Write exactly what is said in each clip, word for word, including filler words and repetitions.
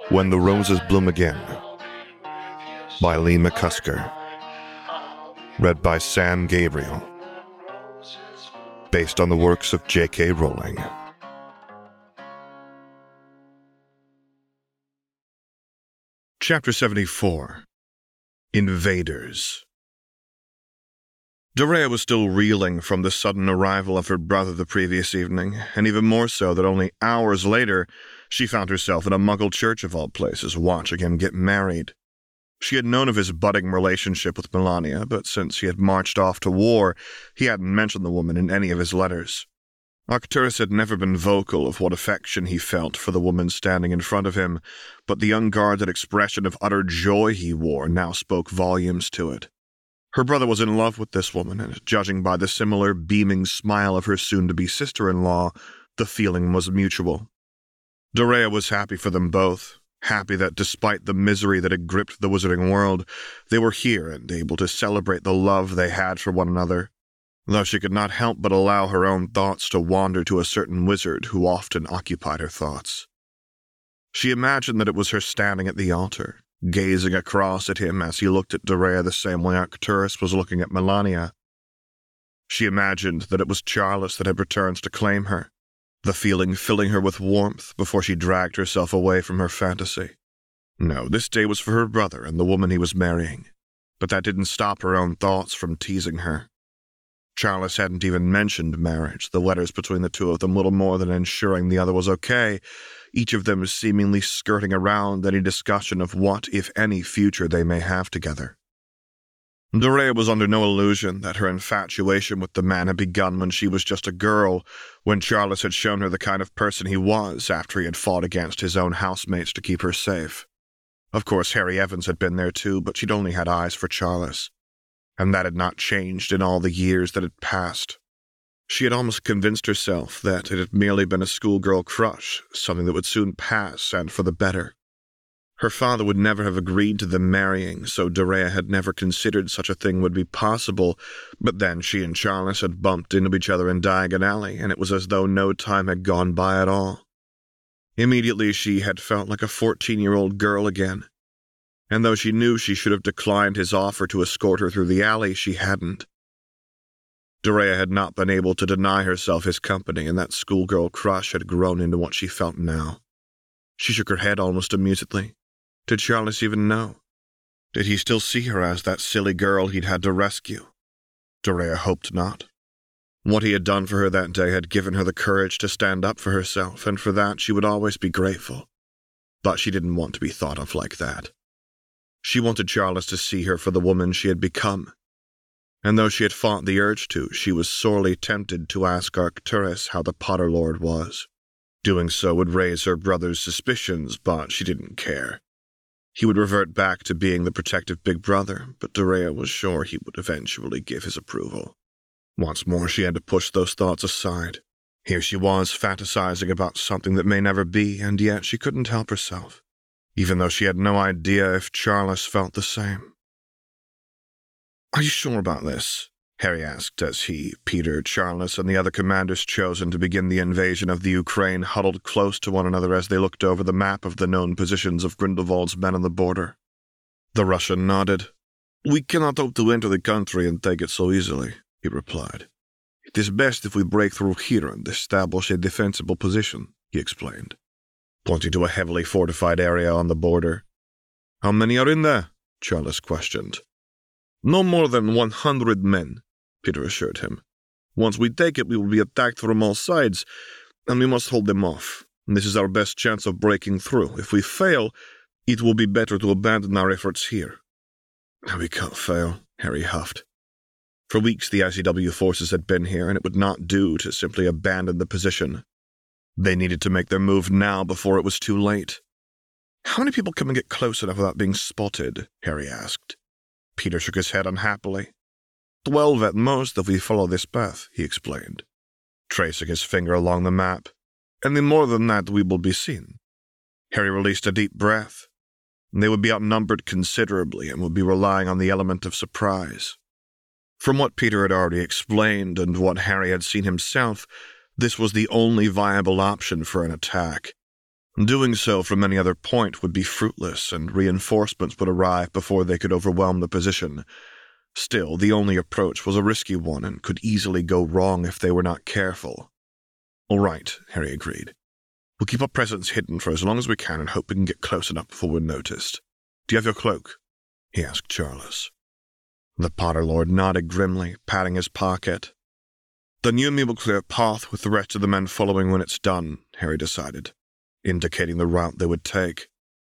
When the Roses Bloom Again by Lee McCusker. Read by Sam Gabriel. Based on the works of J K Rowling. Chapter seventy-four. Invaders. Dorea was still reeling from the sudden arrival of her brother the previous evening, and even more so that only hours later she found herself in a Muggle church of all places watching him get married. She had known of his budding relationship with Melania, but since he had marched off to war, he hadn't mentioned the woman in any of his letters. Arcturus had never been vocal of what affection he felt for the woman standing in front of him, but the unguarded expression of utter joy he wore now spoke volumes to it. Her brother was in love with this woman, and judging by the similar beaming smile of her soon-to-be sister-in-law, the feeling was mutual. Dorea was happy for them both, happy that despite the misery that had gripped the wizarding world, they were here and able to celebrate the love they had for one another, though she could not help but allow her own thoughts to wander to a certain wizard who often occupied her thoughts. She imagined that it was her standing at the altar, gazing across at him as he looked at Dorea the same way Arcturus was looking at Melania. She imagined that it was Charles that had returned to claim her, the feeling filling her with warmth before she dragged herself away from her fantasy. No, this day was for her brother and the woman he was marrying, but that didn't stop her own thoughts from teasing her. Charles hadn't even mentioned marriage, the letters between the two of them little more than ensuring the other was okay, each of them seemingly skirting around any discussion of what, if any, future they may have together. Dorea was under no illusion that her infatuation with the man had begun when she was just a girl, when Charles had shown her the kind of person he was after he had fought against his own housemates to keep her safe. Of course, Harry Evans had been there too, but she'd only had eyes for Charles. And that had not changed in all the years that had passed. She had almost convinced herself that it had merely been a schoolgirl crush, something that would soon pass, and for the better. Her father would never have agreed to them marrying, so Dorea had never considered such a thing would be possible, but then she and Charles had bumped into each other in Diagon Alley, and it was as though no time had gone by at all. Immediately she had felt like a fourteen-year-old girl again. And though she knew she should have declined his offer to escort her through the alley, she hadn't. Dorea had not been able to deny herself his company, and that schoolgirl crush had grown into what she felt now. She shook her head almost amusedly. Did Charles even know? Did he still see her as that silly girl he'd had to rescue? Dorea hoped not. What he had done for her that day had given her the courage to stand up for herself, and for that she would always be grateful. But she didn't want to be thought of like that. She wanted Charles to see her for the woman she had become. And though she had fought the urge to, she was sorely tempted to ask Arcturus how the Potter Lord was. Doing so would raise her brother's suspicions, but she didn't care. He would revert back to being the protective big brother, but Dorea was sure he would eventually give his approval. Once more she had to push those thoughts aside. Here she was, fantasizing about something that may never be, and yet she couldn't help herself, even though she had no idea if Charles felt the same. "Are you sure about this?" Harry asked as he, Peter, Charles, and the other commanders chosen to begin the invasion of the Ukraine huddled close to one another as they looked over the map of the known positions of Grindelwald's men on the border. The Russian nodded. "We cannot hope to enter the country and take it so easily," he replied. "It is best if we break through here and establish a defensible position," he explained, pointing to a heavily fortified area on the border. "How many are in there?" Charles questioned. "No more than one hundred men," Peter assured him. "Once we take it, we will be attacked from all sides, and we must hold them off. This is our best chance of breaking through. If we fail, it will be better to abandon our efforts here." "We can't fail," Harry huffed. For weeks the I C W forces had been here, and it would not do to simply abandon the position. They needed to make their move now before it was too late. "How many people can we get close enough without being spotted?" Harry asked. Peter shook his head unhappily. Twelve at most if we follow this path," he explained, tracing his finger along the map. "Any more than that we will be seen." Harry released a deep breath. They would be outnumbered considerably and would be relying on the element of surprise. From what Peter had already explained and what Harry had seen himself, this was the only viable option for an attack. Doing so from any other point would be fruitless, and reinforcements would arrive before they could overwhelm the position. Still, the only approach was a risky one and could easily go wrong if they were not careful. "All right," Harry agreed. "We'll keep our presence hidden for as long as we can and hope we can get close enough before we're noticed. Do you have your cloak?" he asked Charles. The Potter Lord nodded grimly, patting his pocket. "Then you and me will clear a path with the rest of the men following when it's done," Harry decided, indicating the route they would take.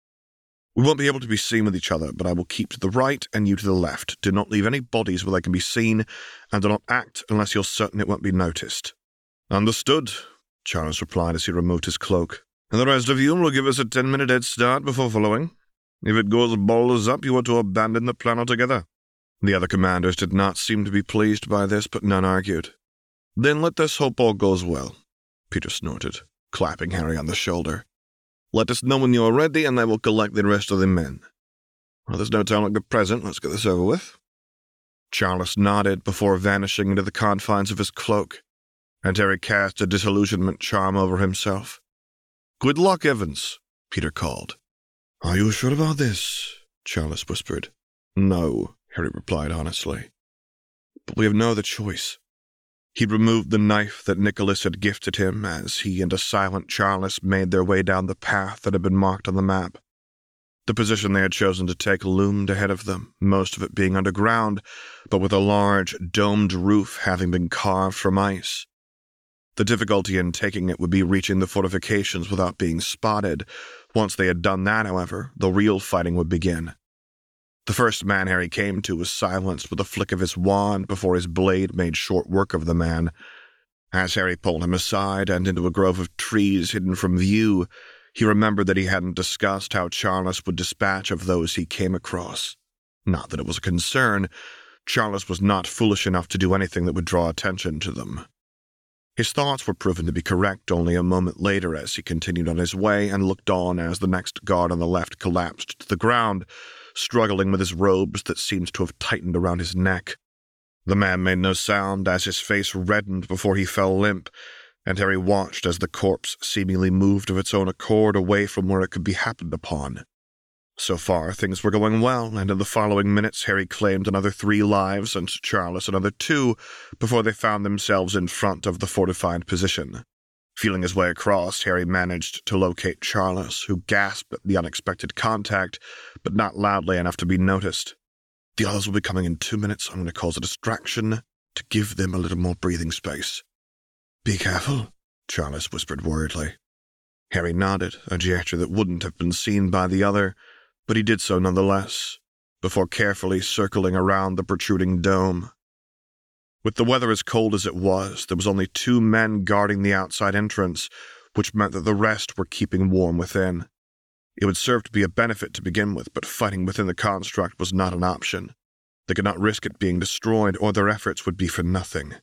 "We won't be able to be seen with each other, but I will keep to the right and you to the left. Do not leave any bodies where they can be seen, and do not act unless you're certain it won't be noticed." "Understood," Charles replied as he removed his cloak. "And the rest of you will give us a ten-minute head start before following. If it goes balls up, you are to abandon the plan altogether." The other commanders did not seem to be pleased by this, but none argued. "Then let us hope all goes well," Peter snorted, clapping Harry on the shoulder. "Let us know when you are ready, and I will collect the rest of the men. Well, there's no time like the present. Let's get this over with." Charles nodded before vanishing into the confines of his cloak, and Harry cast a disillusionment charm over himself. "Good luck, Evans," Peter called. "Are you sure about this?" Charles whispered. "No," Harry replied honestly. "But we have no other choice." He removed the knife that Nicholas had gifted him as he and a silent Charles made their way down the path that had been marked on the map. The position they had chosen to take loomed ahead of them, most of it being underground, but with a large, domed roof having been carved from ice. The difficulty in taking it would be reaching the fortifications without being spotted. Once they had done that, however, the real fighting would begin. The first man Harry came to was silenced with a flick of his wand before his blade made short work of the man. As Harry pulled him aside and into a grove of trees hidden from view, he remembered that he hadn't discussed how Charles would dispatch of those he came across. Not that it was a concern. Charles was not foolish enough to do anything that would draw attention to them. His thoughts were proven to be correct only a moment later as he continued on his way and looked on as the next guard on the left collapsed to the ground, struggling with his robes that seemed to have tightened around his neck. The man made no sound as his face reddened before he fell limp, and Harry watched as the corpse seemingly moved of its own accord away from where it could be happened upon. So far, things were going well, and in the following minutes Harry claimed another three lives and Charles another two before they found themselves in front of the fortified position. Feeling his way across, Harry managed to locate Charles, who gasped at the unexpected contact, but not loudly enough to be noticed. "The others will be coming in two minutes. I'm going to cause a distraction to give them a little more breathing space." "Be careful," Charles whispered worriedly. Harry nodded, a gesture that wouldn't have been seen by the other, but he did so nonetheless, before carefully circling around the protruding dome. With the weather as cold as it was, there was only two men guarding the outside entrance, which meant that the rest were keeping warm within. It would serve to be a benefit to begin with, but fighting within the construct was not an option. They could not risk it being destroyed, or their efforts would be for nothing.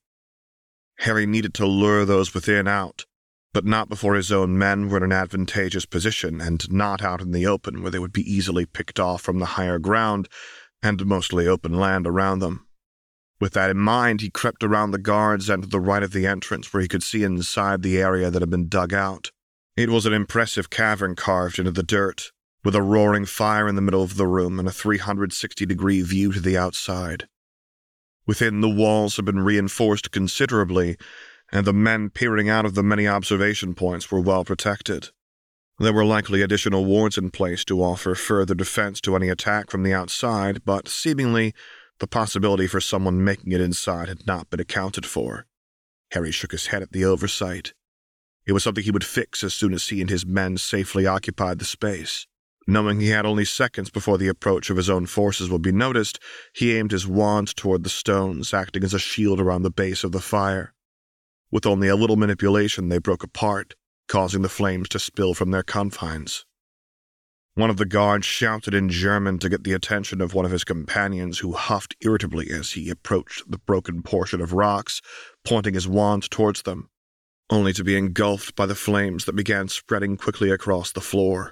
Harry needed to lure those within out, but not before his own men were in an advantageous position, and not out in the open where they would be easily picked off from the higher ground and mostly open land around them. With that in mind, he crept around the guards and to the right of the entrance where he could see inside the area that had been dug out. It was an impressive cavern carved into the dirt, with a roaring fire in the middle of the room and a three hundred sixty degree view to the outside. Within, the walls had been reinforced considerably, and the men peering out of the many observation points were well protected. There were likely additional wards in place to offer further defense to any attack from the outside, but seemingly the possibility for someone making it inside had not been accounted for. Harry shook his head at the oversight. It was something he would fix as soon as he and his men safely occupied the space. Knowing he had only seconds before the approach of his own forces would be noticed, he aimed his wand toward the stones, acting as a shield around the base of the fire. With only a little manipulation, they broke apart, causing the flames to spill from their confines. One of the guards shouted in German to get the attention of one of his companions, who huffed irritably as he approached the broken portion of rocks, pointing his wand towards them, only to be engulfed by the flames that began spreading quickly across the floor.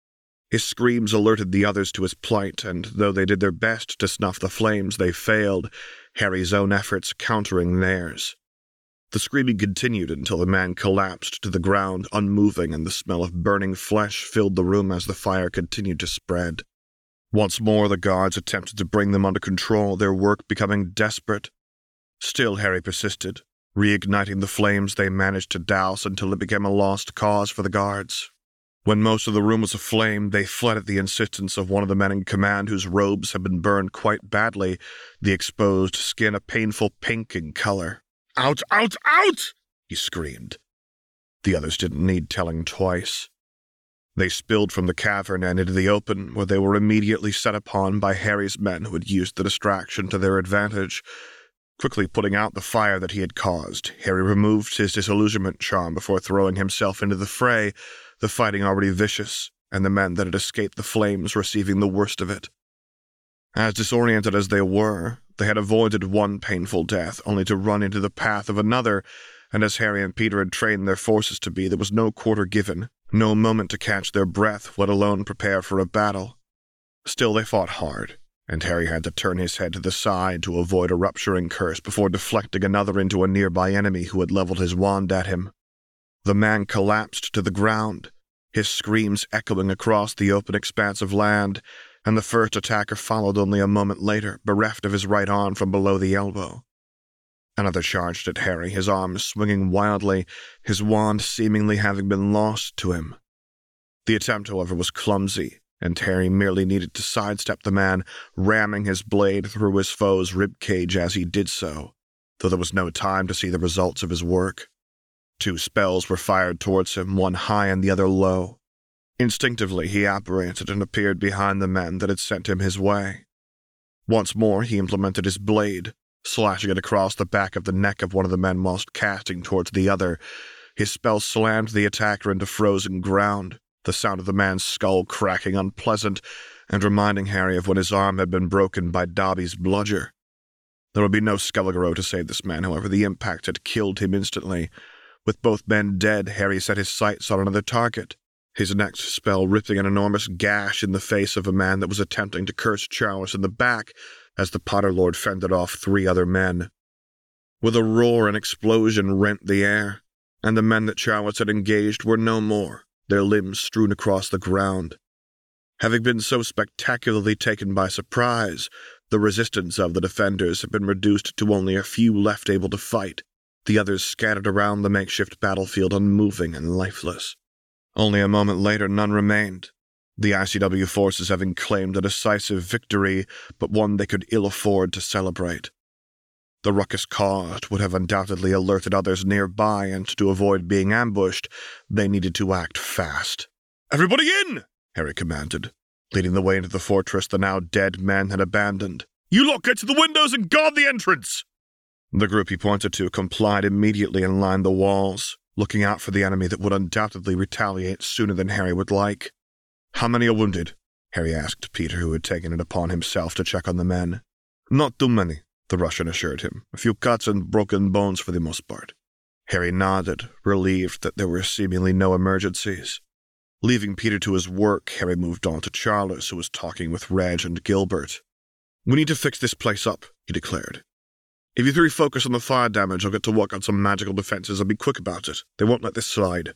His screams alerted the others to his plight, and though they did their best to snuff the flames, they failed, Harry's own efforts countering theirs. The screaming continued until the man collapsed to the ground, unmoving, and the smell of burning flesh filled the room as the fire continued to spread. Once more the guards attempted to bring them under control, their work becoming desperate. Still Harry persisted. Reigniting the flames, they managed to douse until it became a lost cause for the guards. When most of the room was aflame, they fled at the insistence of one of the men in command whose robes had been burned quite badly, the exposed skin a painful pink in color. "Out, out, out!" he screamed. The others didn't need telling twice. They spilled from the cavern and into the open, where they were immediately set upon by Harry's men who had used the distraction to their advantage. Quickly putting out the fire that he had caused, Harry removed his disillusionment charm before throwing himself into the fray, the fighting already vicious, and the men that had escaped the flames receiving the worst of it. As disoriented as they were, they had avoided one painful death, only to run into the path of another, and as Harry and Peter had trained their forces to be, there was no quarter given, no moment to catch their breath, let alone prepare for a battle. Still they fought hard, and Harry had to turn his head to the side to avoid a rupturing curse before deflecting another into a nearby enemy who had leveled his wand at him. The man collapsed to the ground, his screams echoing across the open expanse of land, and the first attacker followed only a moment later, bereft of his right arm from below the elbow. Another charged at Harry, his arms swinging wildly, his wand seemingly having been lost to him. The attempt, however, was clumsy, and Harry merely needed to sidestep the man, ramming his blade through his foe's ribcage as he did so, though there was no time to see the results of his work. Two spells were fired towards him, one high and the other low. Instinctively he apparated and appeared behind the men that had sent him his way. Once more he implemented his blade, slashing it across the back of the neck of one of the men whilst casting towards the other. His spell slammed the attacker into frozen ground, the sound of the man's skull cracking unpleasant, and reminding Harry of when his arm had been broken by Dobby's bludger. There would be no Skelligero to save this man, however. The impact had killed him instantly. With both men dead, Harry set his sights on another target, his next spell ripping an enormous gash in the face of a man that was attempting to curse Charles in the back as the Potter Lord fended off three other men. With a roar, an explosion rent the air, and the men that Charles had engaged were no more, their limbs strewn across the ground. Having been so spectacularly taken by surprise, the resistance of the defenders had been reduced to only a few left able to fight, the others scattered around the makeshift battlefield unmoving and lifeless. Only a moment later none remained, the I C W forces having claimed a decisive victory, but one they could ill afford to celebrate. The ruckus caused would have undoubtedly alerted others nearby, and to avoid being ambushed, they needed to act fast. "Everybody in!" Harry commanded, leading the way into the fortress the now dead men had abandoned. "You lot get to the windows and guard the entrance!" The group he pointed to complied immediately and lined the walls, looking out for the enemy that would undoubtedly retaliate sooner than Harry would like. "How many are wounded?" Harry asked Peter, who had taken it upon himself to check on the men. "Not too many," the Russian assured him. "A few cuts and broken bones for the most part." Harry nodded, relieved that there were seemingly no emergencies. Leaving Peter to his work, Harry moved on to Charles, who was talking with Reg and Gilbert. "We need to fix this place up," he declared. "If you three focus on the fire damage, I'll get to work on some magical defenses and be quick about it. They won't let this slide."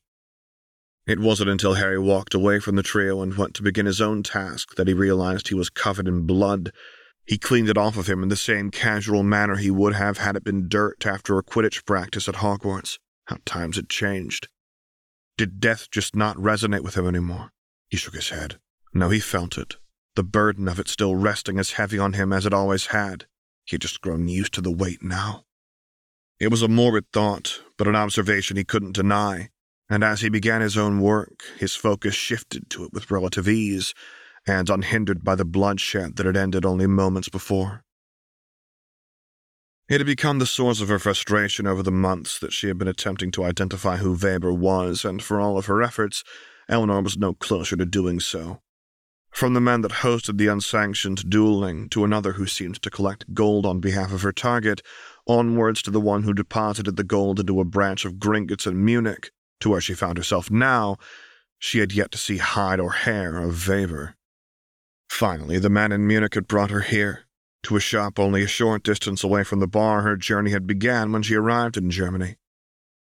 It wasn't until Harry walked away from the trio and went to begin his own task that he realized he was covered in blood. He cleaned it off of him in the same casual manner he would have had it been dirt after a Quidditch practice at Hogwarts. How times had changed. Did death just not resonate with him anymore? He shook his head. No, he felt it, the burden of it still resting as heavy on him as it always had. He had just grown used to the weight now. It was a morbid thought, but an observation he couldn't deny, and as he began his own work, his focus shifted to it with relative ease, and unhindered by the bloodshed that had ended only moments before. It had become the source of her frustration over the months that she had been attempting to identify who Weber was, and for all of her efforts, Eleanor was no closer to doing so. From the man that hosted the unsanctioned dueling to another who seemed to collect gold on behalf of her target, onwards to the one who deposited the gold into a branch of Gringotts in Munich, to where she found herself now, she had yet to see hide or hair of Weber. Finally, the man in Munich had brought her here, to a shop only a short distance away from the bar her journey had began when she arrived in Germany.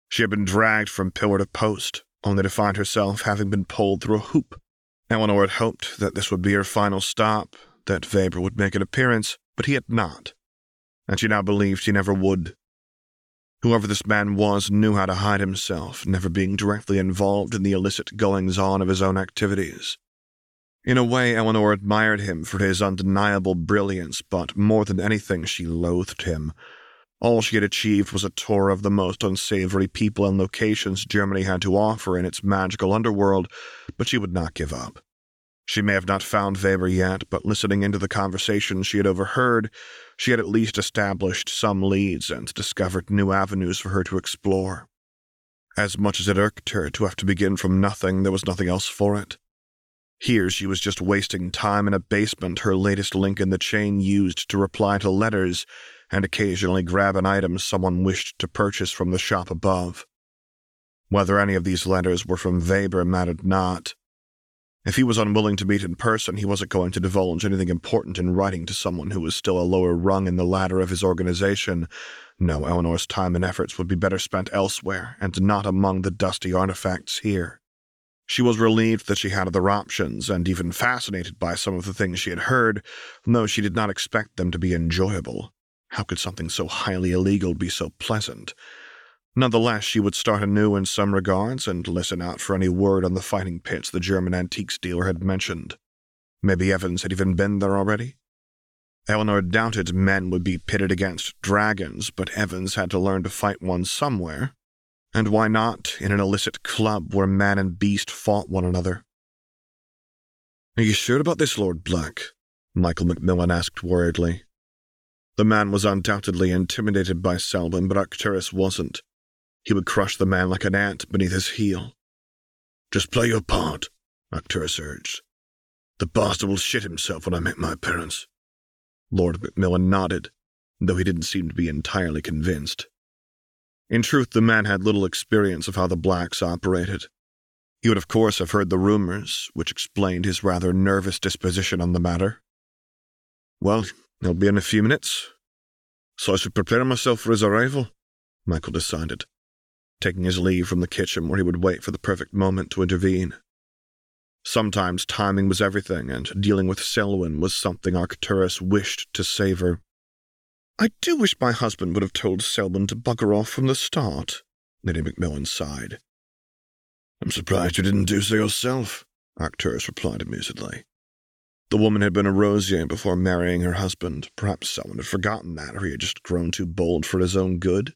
She had been dragged from pillar to post, only to find herself having been pulled through a hoop. Eleanor had hoped that this would be her final stop, that Weber would make an appearance, but he had not, and she now believed he never would. Whoever this man was knew how to hide himself, never being directly involved in the illicit goings-on of his own activities. In a way, Eleanor admired him for his undeniable brilliance, but more than anything, she loathed him. All she had achieved was a tour of the most unsavory people and locations Germany had to offer in its magical underworld, but she would not give up. She may have not found Weber yet, but listening into the conversations she had overheard, she had at least established some leads and discovered new avenues for her to explore. As much as it irked her to have to begin from nothing, there was nothing else for it. Here she was just wasting time in a basement, her latest link in the chain used to reply to letters and occasionally grab an item someone wished to purchase from the shop above. Whether any of these letters were from Weber mattered not. If he was unwilling to meet in person, he wasn't going to divulge anything important in writing to someone who was still a lower rung in the ladder of his organization. No, Eleanor's time and efforts would be better spent elsewhere, and not among the dusty artifacts here. She was relieved that she had other options, and even fascinated by some of the things she had heard, though she did not expect them to be enjoyable. How could something so highly illegal be so pleasant? Nonetheless, she would start anew in some regards and listen out for any word on the fighting pits the German antiques dealer had mentioned. Maybe Evans had even been there already? Eleanor doubted men would be pitted against dragons, but Evans had to learn to fight one somewhere. And why not in an illicit club where man and beast fought one another? "Are you sure about this, Lord Black?" Michael Macmillan asked worriedly. The man was undoubtedly intimidated by Selwyn, but Arcturus wasn't. He would crush the man like an ant beneath his heel. "Just play your part," Arcturus urged. "The bastard will shit himself when I make my appearance." Lord Macmillan nodded, though he didn't seem to be entirely convinced. In truth, the man had little experience of how the Blacks operated. He would of course have heard the rumors, which explained his rather nervous disposition on the matter. "Well, he'll be in a few minutes, so I should prepare myself for his arrival," Michael decided, taking his leave from the kitchen where he would wait for the perfect moment to intervene. Sometimes timing was everything, and dealing with Selwyn was something Arcturus wished to savor. "I do wish my husband would have told Selwyn to bugger off from the start," Lady Macmillan sighed. "I'm surprised you didn't do so yourself," Arcturus replied amusedly. The woman had been a Rosier before marrying her husband. Perhaps Selwyn had forgotten that, or he had just grown too bold for his own good.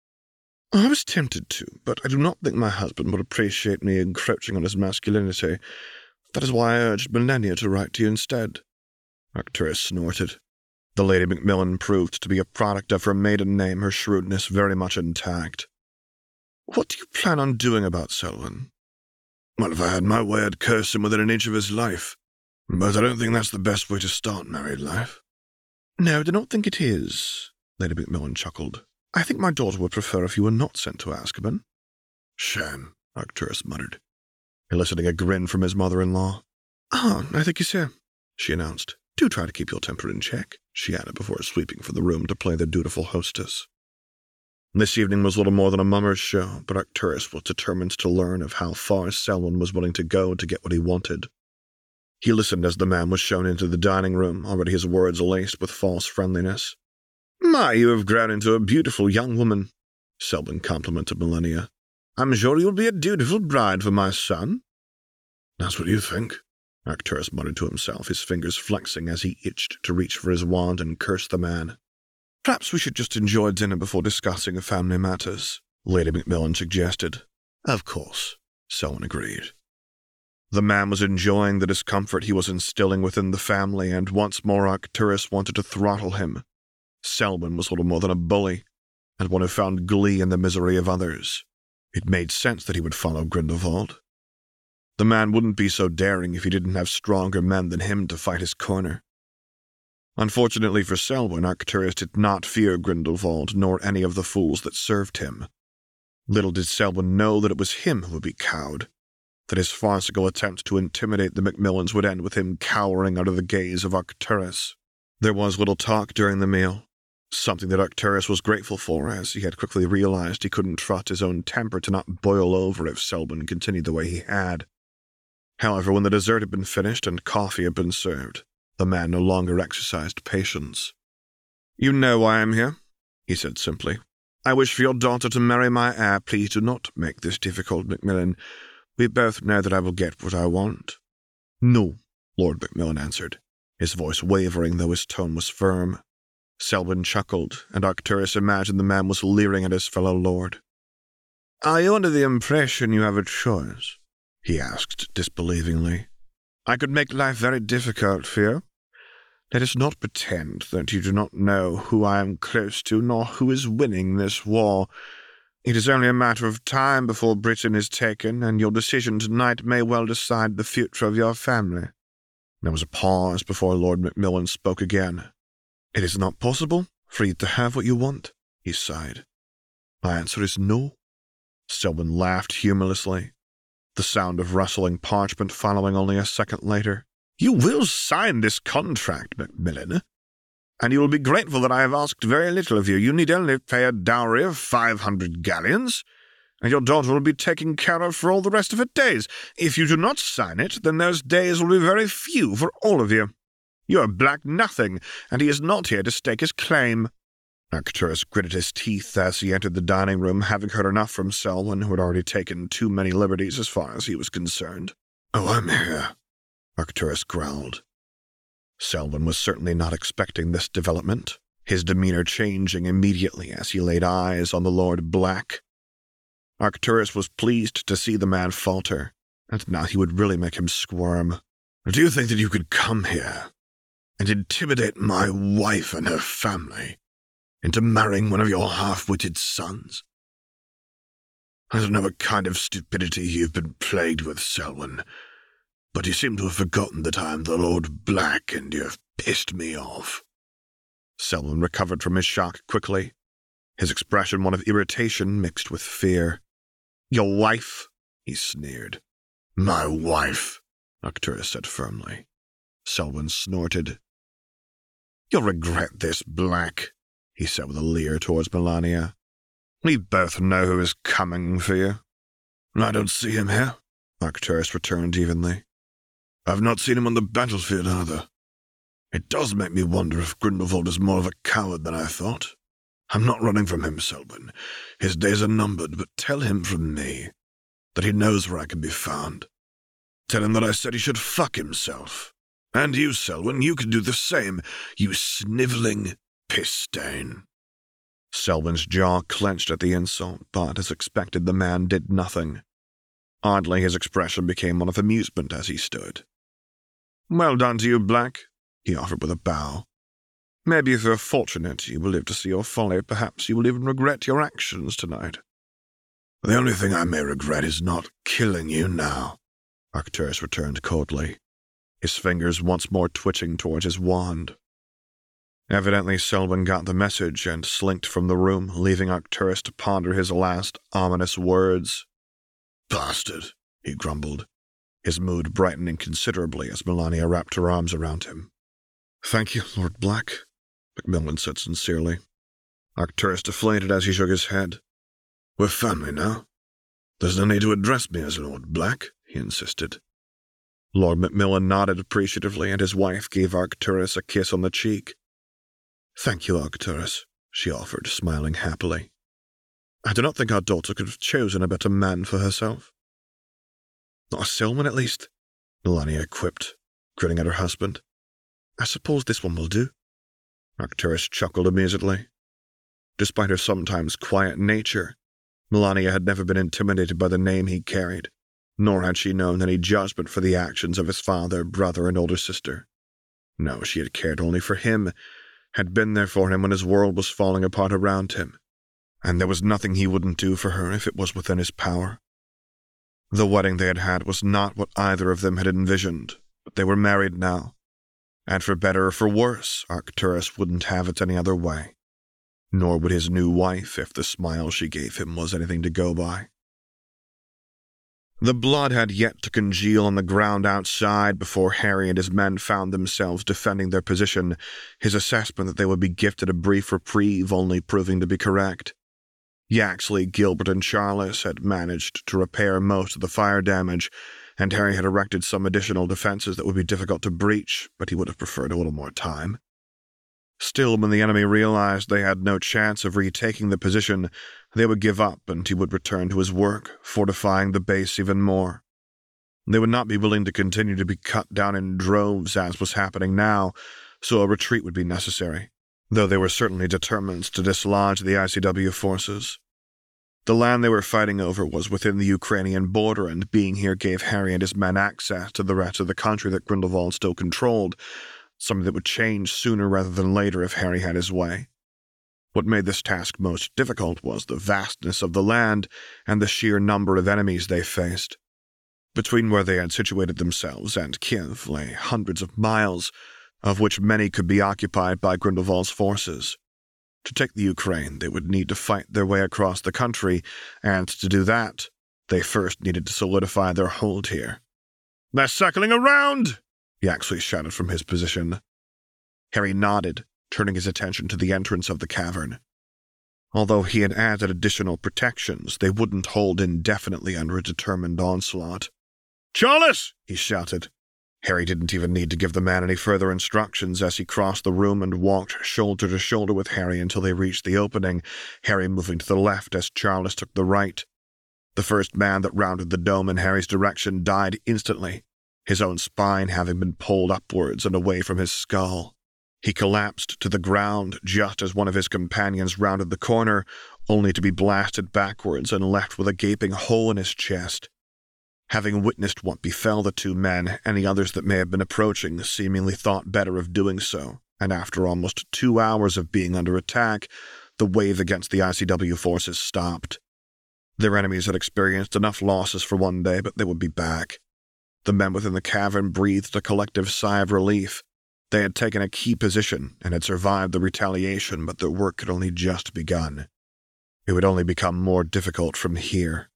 "I was tempted to, but I do not think my husband would appreciate me encroaching on his masculinity. That is why I urged Melania to write to you instead." Arcturus snorted. The Lady Macmillan proved to be a product of her maiden name, her shrewdness very much intact. "What do you plan on doing about Selwyn?" "Well, if I had my way, I'd curse him within an inch of his life. But I don't think that's the best way to start married life." "No, I do not think it is," Lady Macmillan chuckled. "I think my daughter would prefer if you were not sent to Azkaban." "Shame," Arcturus muttered, eliciting a grin from his mother-in-law. "Ah, I think you so," she announced. "Do try to keep your temper in check," she added before sweeping from the room to play the dutiful hostess. This evening was little more than a mummer's show, but Arcturus was determined to learn of how far Selwyn was willing to go to get what he wanted. He listened as the man was shown into the dining room, already his words laced with false friendliness. "My, you have grown into a beautiful young woman," Selwyn complimented Melania. "I'm sure you'll be a dutiful bride for my son." "That's what you think," Arcturus muttered to himself, his fingers flexing as he itched to reach for his wand and curse the man. "Perhaps we should just enjoy dinner before discussing family matters," Lady Macmillan suggested. "Of course," Selwyn agreed. The man was enjoying the discomfort he was instilling within the family, and once more Arcturus wanted to throttle him. Selwyn was little more than a bully, and one who found glee in the misery of others. It made sense that he would follow Grindelwald. The man wouldn't be so daring if he didn't have stronger men than him to fight his corner. Unfortunately for Selwyn, Arcturus did not fear Grindelwald, nor any of the fools that served him. Little did Selwyn know that it was him who would be cowed, that his farcical attempt to intimidate the Macmillans would end with him cowering under the gaze of Arcturus. There was little talk during the meal. something that Arcturus was grateful for, as he had quickly realized he couldn't trust his own temper to not boil over if Selwyn continued the way he had. However, when the dessert had been finished and coffee had been served, the man no longer exercised patience. "You know why I am here," he said simply. "I wish for your daughter to marry my heir. Please do not make this difficult, Macmillan. We both know that I will get what I want." "No," Lord Macmillan answered, his voice wavering though his tone was firm. Selwyn chuckled, and Arcturus imagined the man was leering at his fellow lord. "Are you under the impression you have a choice?" he asked disbelievingly. "I could make life very difficult for you. Let us not pretend that you do not know who I am close to, nor who is winning this war. It is only a matter of time before Britain is taken, and your decision tonight may well decide the future of your family." There was a pause before Lord Macmillan spoke again. "It is not possible for you to have what you want," he sighed. "My answer is no." Selwyn laughed humorlessly, the sound of rustling parchment following only a second later. "You will sign this contract, Macmillan, and you will be grateful that I have asked very little of you. You need only pay a dowry of five hundred galleons, and your daughter will be taken care of for all the rest of her days. If you do not sign it, then those days will be very few for all of you. You are black nothing, and he is not here to stake his claim." Arcturus gritted his teeth as he entered the dining room, having heard enough from Selwyn, who had already taken too many liberties as far as he was concerned. "Oh, I'm here," Arcturus growled. Selwyn was certainly not expecting this development, his demeanor changing immediately as he laid eyes on the Lord Black. Arcturus was pleased to see the man falter, and now he would really make him squirm. "Do you think that you could come here and intimidate my wife and her family into marrying one of your half-witted sons? I don't know what kind of stupidity you've been plagued with, Selwyn, but you seem to have forgotten that I am the Lord Black, and you have pissed me off." Selwyn recovered from his shock quickly, his expression one of irritation mixed with fear. "Your wife?" he sneered. "My wife," Arcturus said firmly. Selwyn snorted. "You'll regret this, Black," he said with a leer towards Melania. "We both know who is coming for you." "I don't see him here," Arcturus returned evenly. "I've not seen him on the battlefield either. It does make me wonder if Grindelwald is more of a coward than I thought. I'm not running from him, Selwyn. His days are numbered, but tell him from me that he knows where I can be found. Tell him that I said he should fuck himself. And you, Selwyn, you can do the same, you sniveling piss stain." Selwyn's jaw clenched at the insult, but as expected the man did nothing. Oddly, his expression became one of amusement as he stood. "Well done to you, Black," he offered with a bow. "Maybe if you're fortunate, you will live to see your folly. Perhaps you will even regret your actions tonight." "The only thing I may regret is not killing you now," Arcturus returned coldly, his fingers once more twitching towards his wand. Evidently Selwyn got the message and slinked from the room, leaving Arcturus to ponder his last ominous words. "Bastard," he grumbled, his mood brightening considerably as Melania wrapped her arms around him. "Thank you, Lord Black," Macmillan said sincerely. Arcturus deflated as he shook his head. "We're family now. There's no need to address me as Lord Black," he insisted. Lord Macmillan nodded appreciatively, and his wife gave Arcturus a kiss on the cheek. "Thank you, Arcturus," she offered, smiling happily. "I do not think our daughter could have chosen a better man for herself." "Not a Selwyn, at least," Melania quipped, grinning at her husband. "I suppose this one will do." Arcturus chuckled amusedly. Despite her sometimes quiet nature, Melania had never been intimidated by the name he carried, nor had she known any judgment for the actions of his father, brother, and older sister. No, she had cared only for him, had been there for him when his world was falling apart around him, and there was nothing he wouldn't do for her if it was within his power. The wedding they had had was not what either of them had envisioned, but they were married now, and for better or for worse, Arcturus wouldn't have it any other way. Nor would his new wife if the smile she gave him was anything to go by. The blood had yet to congeal on the ground outside before Harry and his men found themselves defending their position, his assessment that they would be gifted a brief reprieve only proving to be correct. Yaxley, Gilbert, and Charles had managed to repair most of the fire damage, and Harry had erected some additional defenses that would be difficult to breach, but he would have preferred a little more time. Still, when the enemy realized they had no chance of retaking the position, they would give up and he would return to his work, fortifying the base even more. They would not be willing to continue to be cut down in droves as was happening now, so a retreat would be necessary, though they were certainly determined to dislodge the I C W forces. The land they were fighting over was within the Ukrainian border, and being here gave Harry and his men access to the rest of the country that Grindelwald still controlled, something that would change sooner rather than later if Harry had his way. What made this task most difficult was the vastness of the land and the sheer number of enemies they faced. Between where they had situated themselves and Kiev lay hundreds of miles, of which many could be occupied by Grindelwald's forces. To take the Ukraine, they would need to fight their way across the country, and to do that, they first needed to solidify their hold here. "They're circling around!" Yaxley shouted from his position. Harry nodded, turning his attention to the entrance of the cavern. Although he had added additional protections, they wouldn't hold indefinitely under a determined onslaught. "Charles!" he shouted. Harry didn't even need to give the man any further instructions as he crossed the room and walked shoulder to shoulder with Harry until they reached the opening, Harry moving to the left as Charles took the right. The first man that rounded the dome in Harry's direction died instantly, his own spine having been pulled upwards and away from his skull. He collapsed to the ground just as one of his companions rounded the corner, only to be blasted backwards and left with a gaping hole in his chest. Having witnessed what befell the two men, any others that may have been approaching seemingly thought better of doing so, and after almost two hours of being under attack, the wave against the I C W forces stopped. Their enemies had experienced enough losses for one day, but they would be back. The men within the cavern breathed a collective sigh of relief. They had taken a key position and had survived the retaliation, but their work had only just begun. It would only become more difficult from here.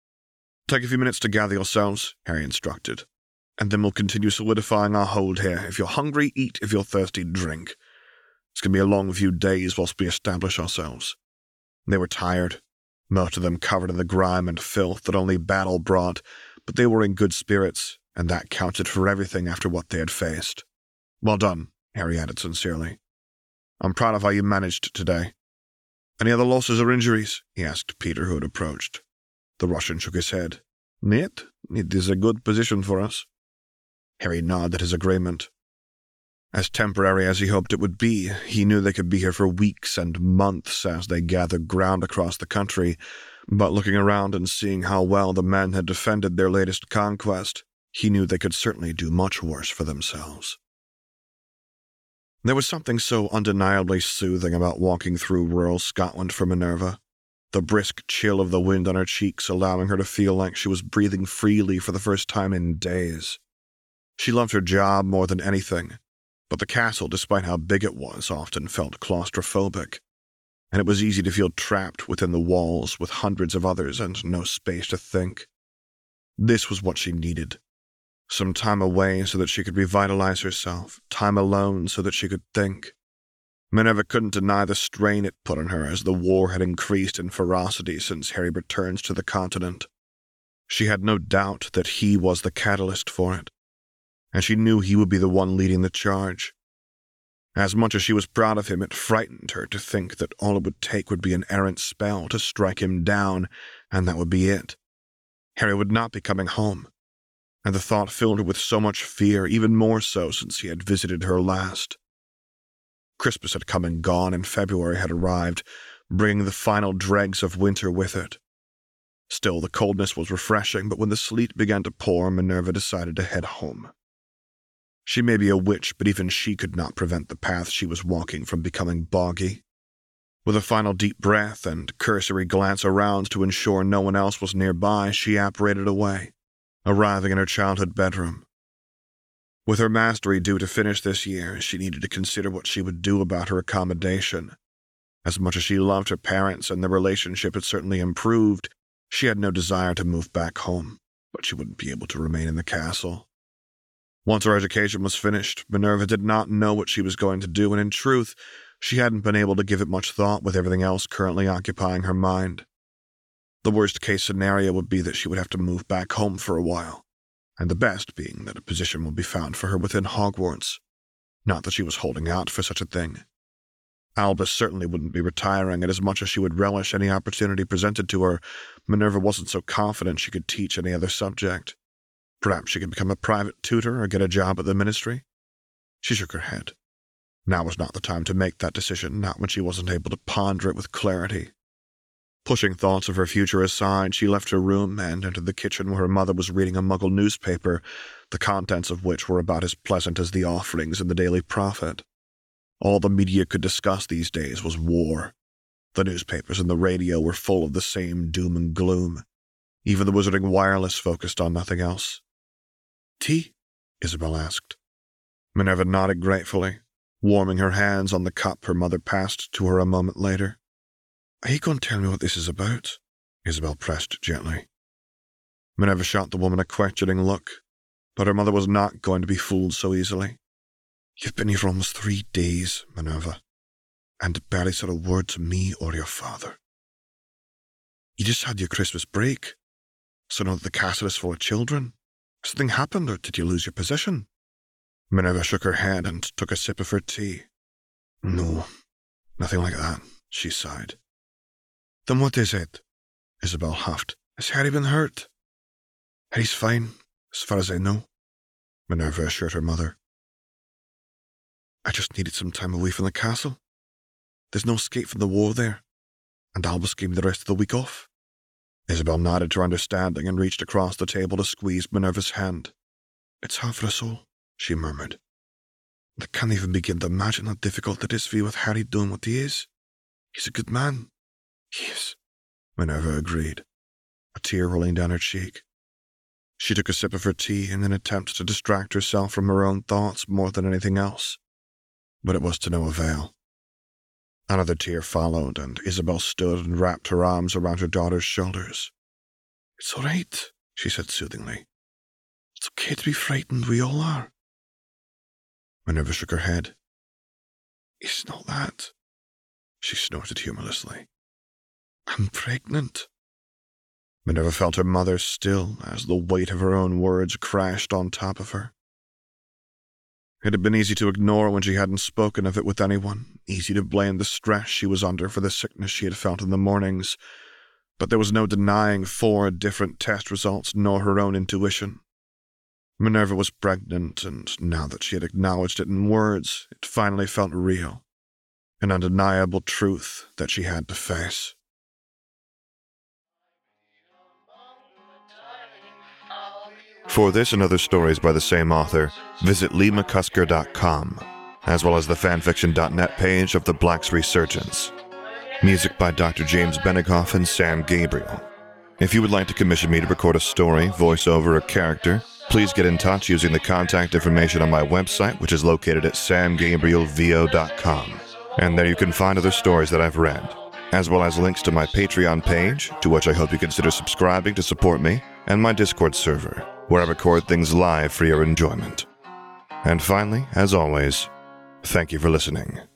"Take a few minutes to gather yourselves," Harry instructed, "and then we'll continue solidifying our hold here. If you're hungry, eat. If you're thirsty, drink. It's going to be a long few days whilst we establish ourselves." They were tired, most of them covered in the grime and filth that only battle brought, but they were in good spirits, and that counted for everything after what they had faced. "Well done," Harry added sincerely. "I'm proud of how you managed today." "Any other losses or injuries?" he asked Peter, who had approached. The Russian shook his head. "Niet. It is a good position for us." Harry nodded his agreement. As temporary as he hoped it would be, he knew they could be here for weeks and months as they gathered ground across the country, but looking around and seeing how well the men had defended their latest conquest, he knew they could certainly do much worse for themselves. There was something so undeniably soothing about walking through rural Scotland for Minerva, the brisk chill of the wind on her cheeks allowing her to feel like she was breathing freely for the first time in days. She loved her job more than anything, but the castle, despite how big it was, often felt claustrophobic, and it was easy to feel trapped within the walls with hundreds of others and no space to think. This was what she needed. Some time away so that she could revitalize herself, time alone so that she could think. Minerva couldn't deny the strain it put on her as the war had increased in ferocity since Harry returned to the continent. She had no doubt that he was the catalyst for it, and she knew he would be the one leading the charge. As much as she was proud of him, it frightened her to think that all it would take would be an errant spell to strike him down, and that would be it. Harry would not be coming home, and the thought filled her with so much fear, even more so since he had visited her last. Christmas had come and gone, and February had arrived, bringing the final dregs of winter with it. Still, the coldness was refreshing, but when the sleet began to pour, Minerva decided to head home. She may be a witch, but even she could not prevent the path she was walking from becoming boggy. With a final deep breath and cursory glance around to ensure no one else was nearby, she apparated away, arriving in her childhood bedroom. With her mastery due to finish this year, she needed to consider what she would do about her accommodation. As much as she loved her parents and their relationship had certainly improved, she had no desire to move back home. but she wouldn't be able to remain in the castle. Once her education was finished, Minerva did not know what she was going to do, and in truth, she hadn't been able to give it much thought with everything else currently occupying her mind. The worst-case scenario would be that she would have to move back home for a while, and the best being that a position would be found for her within Hogwarts. Not that she was holding out for such a thing. Albus certainly wouldn't be retiring, and as much as she would relish any opportunity presented to her, Minerva wasn't so confident she could teach any other subject. Perhaps she could become a private tutor or get a job at the ministry. She shook her head. Now was not the time to make that decision, not when she wasn't able to ponder it with clarity. Pushing thoughts of her future aside, she left her room and entered the kitchen where her mother was reading a Muggle newspaper, the contents of which were about as pleasant as the offerings in the Daily Prophet. All the media could discuss these days was war. The newspapers and the radio were full of the same doom and gloom. Even the Wizarding Wireless focused on nothing else. "Tea?" Isabel asked. Minerva nodded gratefully, warming her hands on the cup her mother passed to her a moment later. "Are you going to tell me what this is about?" Isabel pressed gently. Minerva shot the woman a questioning look, but her mother was not going to be fooled so easily. "You've been here for almost three days, Minerva, and barely said a word to me or your father. You just had your Christmas break, so now that the castle is full of children. Has something happened, or did you lose your position?" Minerva shook her head and took a sip of her tea. "No, nothing like that," she sighed. "Then what is it?" Isabel huffed. "Has Harry been hurt?" "Harry's fine, as far as I know," Minerva assured her mother. "I just needed some time away from the castle. There's no escape from the war there, and Albus gave me the rest of the week off." Isabel nodded her understanding and reached across the table to squeeze Minerva's hand. "It's hard for us all," she murmured. "I can't even begin to imagine how difficult it is for you with Harry doing what he is. He's a good man." "He is," Minerva agreed, a tear rolling down her cheek. She took a sip of her tea in an attempt to distract herself from her own thoughts more than anything else, but it was to no avail. Another tear followed, and Isabel stood and wrapped her arms around her daughter's shoulders. "It's all right," she said soothingly. "It's okay to be frightened, we all are." Minerva shook her head. "It's not that," she snorted humorlessly. "I'm pregnant." Minerva felt her mother still as the weight of her own words crashed on top of her. It had been easy to ignore when she hadn't spoken of it with anyone, easy to blame the stress she was under for the sickness she had felt in the mornings, but there was no denying four different test results nor her own intuition. Minerva was pregnant, and now that she had acknowledged it in words, it finally felt real, an undeniable truth that she had to face. For this and other stories by the same author, visit lee mccusker dot com, as well as the fanfiction dot net page of The Black's Resurgence. Music by Doctor James Benegoff and Sam Gabriel. If you would like to commission me to record a story, voiceover, or character, please get in touch using the contact information on my website, which is located at sam gabriel v o dot com. And there you can find other stories that I've read, as well as links to my Patreon page, to which I hope you consider subscribing to support me, and my Discord server, where I record things live for your enjoyment. And finally, as always, thank you for listening.